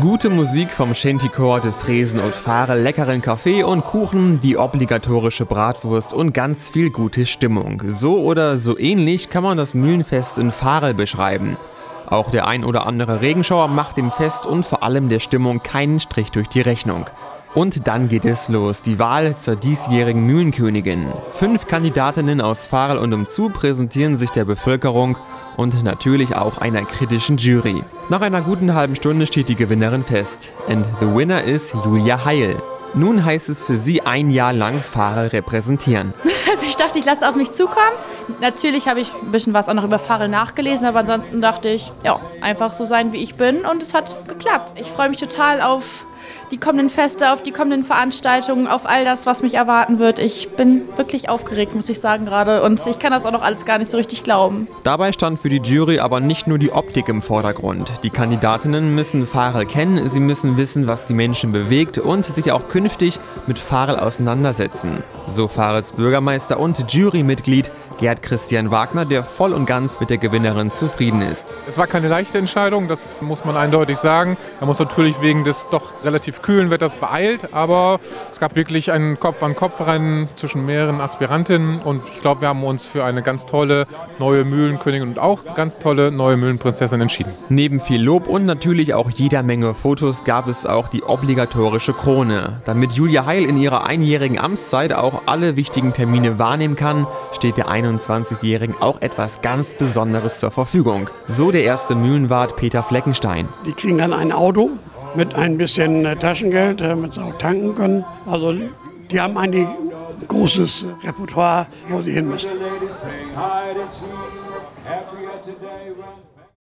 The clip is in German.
Gute Musik vom Shantychor de Fresen und Farel, leckeren Kaffee und Kuchen, die obligatorische Bratwurst und ganz viel gute Stimmung. So oder so ähnlich kann man das Mühlenfest in Farel beschreiben. Auch der ein oder andere Regenschauer macht dem Fest und vor allem der Stimmung keinen Strich durch die Rechnung. Und dann geht es los, die Wahl zur diesjährigen Mühlenkönigin. 5 Kandidatinnen aus Farel und umzu präsentieren sich der Bevölkerung und natürlich auch einer kritischen Jury. Nach einer guten halben Stunde steht die Gewinnerin fest. And the winner is Julia Heil. Nun heißt es für sie, ein Jahr lang Farel repräsentieren. Also ich dachte, ich lasse es auf mich zukommen. Natürlich habe ich ein bisschen was auch noch über Farel nachgelesen, aber ansonsten dachte ich, ja, einfach so sein, wie ich bin, und es hat geklappt. Ich freue mich total auf die kommenden Feste, auf die kommenden Veranstaltungen, auf all das, was mich erwarten wird. Ich bin wirklich aufgeregt, muss ich sagen gerade, und ich kann das auch noch alles gar nicht so richtig glauben. Dabei stand für die Jury aber nicht nur die Optik im Vordergrund. Die Kandidatinnen müssen Farel kennen, sie müssen wissen, was die Menschen bewegt und sich auch künftig mit Farel auseinandersetzen. So Farels Bürgermeister und Jurymitglied Gerd Christian Wagner, der voll und ganz mit der Gewinnerin zufrieden ist. Es war keine leichte Entscheidung, das muss man eindeutig sagen. Er muss natürlich wegen des doch relativ kühlen Wetters beeilt, aber es gab wirklich ein Kopf-an-Kopf-Rennen zwischen mehreren Aspirantinnen und ich glaube, wir haben uns für eine ganz tolle neue Mühlenkönigin und auch ganz tolle neue Mühlenprinzessin entschieden. Neben viel Lob und natürlich auch jeder Menge Fotos gab es auch die obligatorische Krone. Damit Julia Heil in ihrer einjährigen Amtszeit auch alle wichtigen Termine wahrnehmen kann, steht der 21-Jährigen auch etwas ganz Besonderes zur Verfügung. So der erste Mühlenwart Peter Fleckenstein. Die kriegen dann ein Auto mit ein bisschen Taschengeld, damit sie auch tanken können. Also die haben ein großes Repertoire, wo sie hin müssen.